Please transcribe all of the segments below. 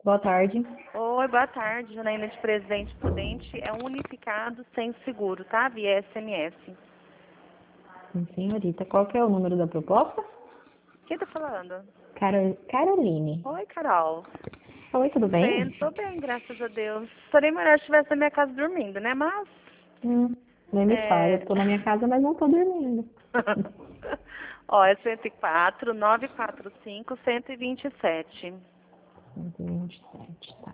Boa tarde. Oi, boa tarde. Janaína de Presidente Prudente. É um unificado sem seguro, tá? Via SMS. Sim, senhorita. Qual que é o número da proposta? Quem tá falando? Caroline. Oi, Carol. Oi, tudo bem? Tô bem, graças a Deus. Seria melhor se estivesse na minha casa dormindo, né? Mas... Nem me fala. Eu tô na minha casa, mas não tô dormindo. Ó, é 104 945 127. 127, tá.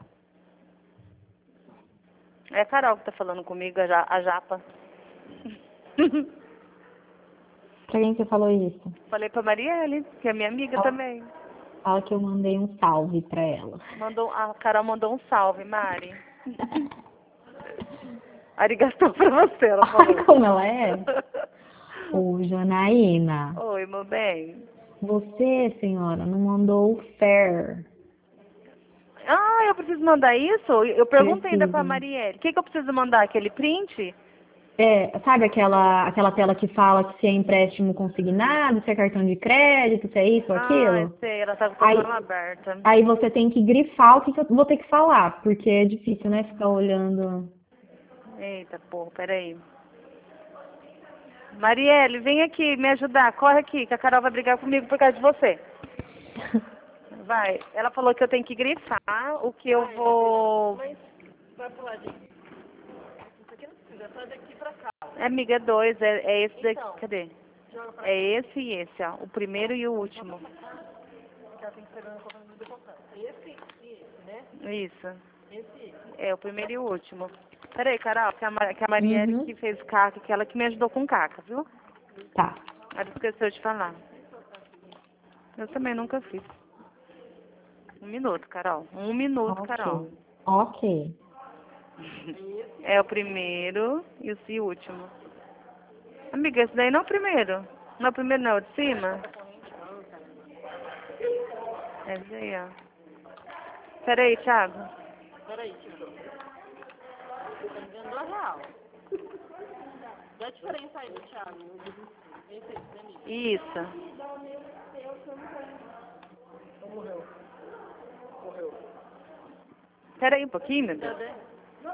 É a Carol que tá falando comigo, a Japa. Pra quem você falou isso? Falei pra Marielle, que é minha amiga também. Fala que eu mandei um salve pra ela. A Carol mandou um salve, Mari. Arigatô pra você, ela falou. Como ela é? Ô, Janaína, Oi, meu bem. você, senhora, não mandou o fair. Ah, eu preciso mandar isso? Eu perguntei ainda pra Preciso. Marielle. O que eu preciso mandar? Aquele print? Sabe aquela tela que fala se é empréstimo consignado, se é cartão de crédito, se é isso ou Ah, aquilo? sei, ela tá com a Aí, tela aberta. aí você tem que grifar o que eu vou ter que falar, porque é difícil, né, ficar olhando. Eita, porra, peraí. Marielle, vem aqui me ajudar. Corre aqui, que a Carol vai brigar comigo por causa de você. Vai. Ela falou que eu tenho que grifar o que eu vou... Vai pro ladinho. Isso aqui não precisa, é só daqui pra cá. É, amiga, é dois. É esse daqui. Então. Cadê? Joga pra É esse e esse, ó. O primeiro e o último. cá, tem que pegar na conta do depositar. Esse e esse, né? Isso. Esse e esse. É, o primeiro e o último. Peraí, Carol, que a Marielle que fez caca, que ela que me ajudou com caca, viu? Tá. Ela esqueceu de falar. Eu também nunca fiz. 1 minuto, Carol. 1 minuto, Carol. Ok. É o primeiro e o último. Amiga, esse daí não é o primeiro. Não é o primeiro, não, é o de cima? É esse aí, ó. Peraí, Thiago. Peraí, tio. Tá me dando R$2. Dá a diferença aí do Thiago. Esse aí, pra mim. Isso. Morreu. Morreu. Peraí um pouquinho, meu Deus. Cadê?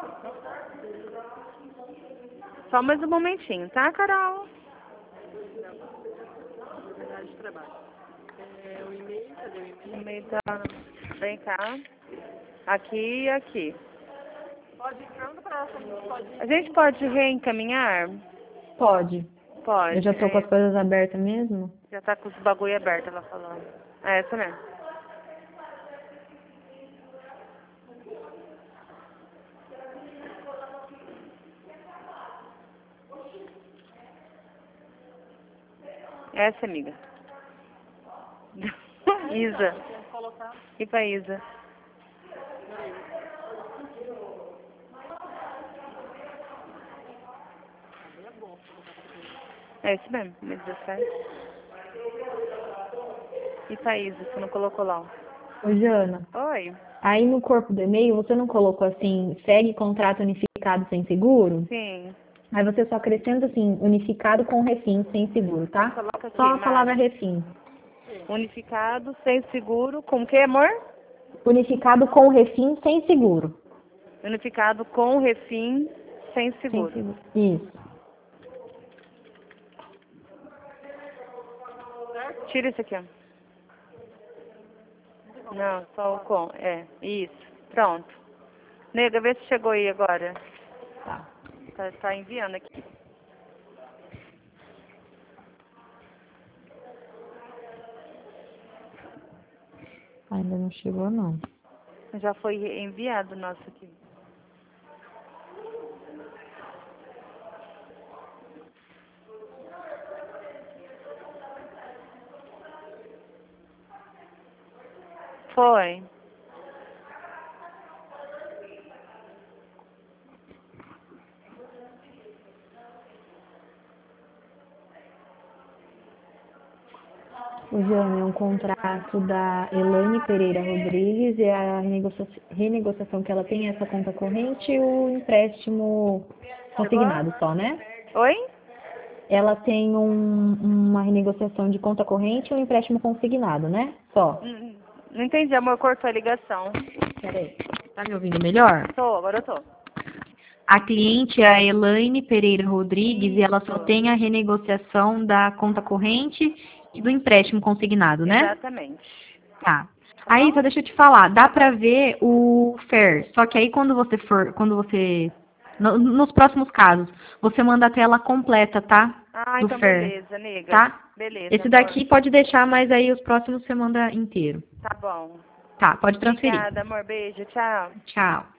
Só mais um momentinho, tá, Carol? Oportunidade de trabalho. É, o e-mail, cadê o e-mail? No meio da... Vem cá. Aqui e aqui. Pode ir, pergunta pra ela se a gente pode ir. A gente pode reencaminhar? Pode. Pode. Eu já tô com as coisas abertas mesmo? Já tá com os bagulho aberto, ela falou. É essa mesmo. Essa, amiga. Isa. Colocar. E pra Isa? É esse mesmo, 2017. E pra Isa, você não colocou lá? Ô, Jana, Oi? aí no corpo do e-mail você não colocou assim, segue contrato unificado sem seguro? Sim. Aí você só acrescenta assim, unificado com refim sem seguro, tá? Coloca aqui, Só a palavra Mari. refim. Unificado, sem seguro, com o que, amor? Unificado com refim sem seguro. Unificado com refim, sem Sem seguro. seguro. Isso. Tira isso aqui, ó. Não, só o com. É, isso. Pronto. Nega, vê se chegou aí agora. Tá. Tá enviando aqui. Ainda não chegou, não. Já foi enviado o nosso aqui. Foi. O Jana, é um contrato da Elaine Pereira Rodrigues e a renegociação que ela tem é essa conta corrente e o empréstimo consignado só, né? Oi? Ela tem uma renegociação de conta corrente e um empréstimo consignado, né? Só. Não entendi, amor, cortou a ligação. Peraí. Tá me ouvindo melhor? Agora eu tô. A cliente é a Elaine Pereira Rodrigues e ela só tem a renegociação da conta corrente e do empréstimo consignado, né? Exatamente. Tá. Aí, só deixa eu te falar, dá pra ver o FAIR, só que aí nos próximos casos, você manda a tela completa, tá? Ah, Do então FAIR, beleza, nega. tá? Beleza, Esse amor. daqui pode deixar, mas aí os próximos você manda inteiro. Tá bom. Tá, pode transferir. Obrigada, amor. Beijo. Tchau. Tchau.